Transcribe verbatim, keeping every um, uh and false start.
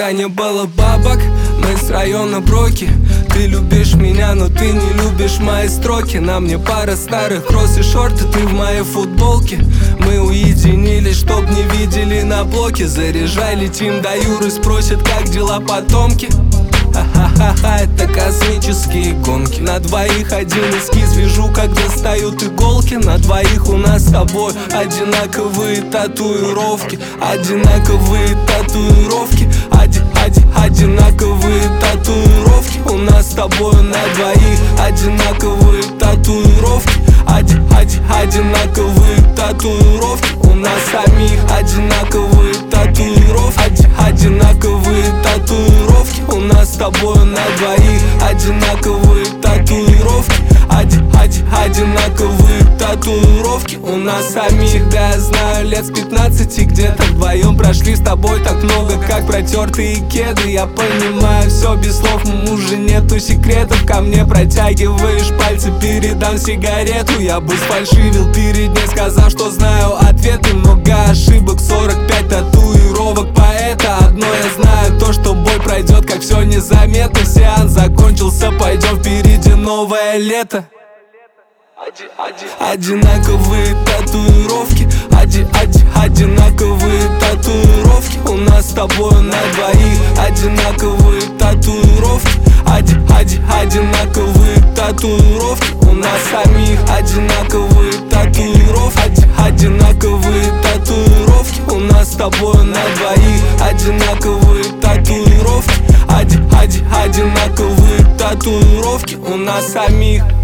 тебя не было бабок, мы с района Броки. Ты любишь меня, но ты не любишь мои строки. На мне пара старых кросс и шорты, ты в моей футболке. Мы уединились, чтоб не видели на блоке. Заряжай, летим до Юры, спросят, как дела потомки. Ха-ха-ха-ха, это космические гонки. На двоих один эскиз вижу, как достают иголки. На двоих у нас с тобой одинаковые татуировки. Одинаковые татуировки. Оди, оди, одинаковые татуировки. У нас с тобой на двоих одинаковые татуировки. Оди, оди, одинаковые татуировки. У нас самих одинаковые татуировки. Оди, одинаковые татуировки. У нас с тобой на двоих одинаковые татуировки. Оди, оди, одинаковые татуировки. У нас самих, всегда я знаю, лет с пятнадцати где-то вдвоем прошли с тобой так много, как протертые кеды. Я понимаю все без слов, уже нету секретов. Ко мне протягиваешь пальцы, передам сигарету. Я бы сфальшивил перед ней, сказав, что знаю ответы. Много ошибок, сорок пять татуировок поэта. Одно я знаю, то, что боль пройдет, как все незаметно. Сеанс закончился, пойдем впереди новое лето. Одинаковые татуировки. Оди, оди, одинаковые татуировки. У нас с тобой на двоих одинаковые татуировки. Оди, оди, одинаковые татуировки. У нас самих одинаковые татуировки. Оди, одинаковые татуировки. У нас с тобой на двоих одинаковые татуировки. Оди, оди, одинаковые татуировки. У нас самих.